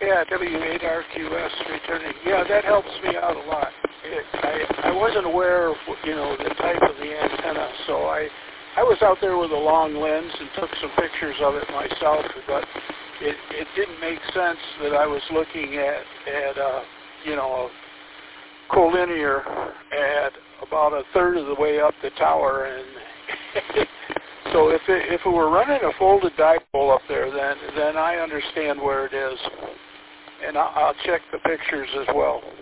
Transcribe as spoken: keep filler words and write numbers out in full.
Yeah, W eight R Q S returning. Yeah, that helps me out a lot. It, I, I wasn't aware of, you know, the type of the antenna, so I I was out there with a long lens and took some pictures of it myself, but it, it didn't make sense that I was looking at, at uh, you know, a collinear at about a third of the way up the tower, and so if it, if it were running a folded dipole up there, then then I understand where it is, and I'll, I'll check the pictures as well.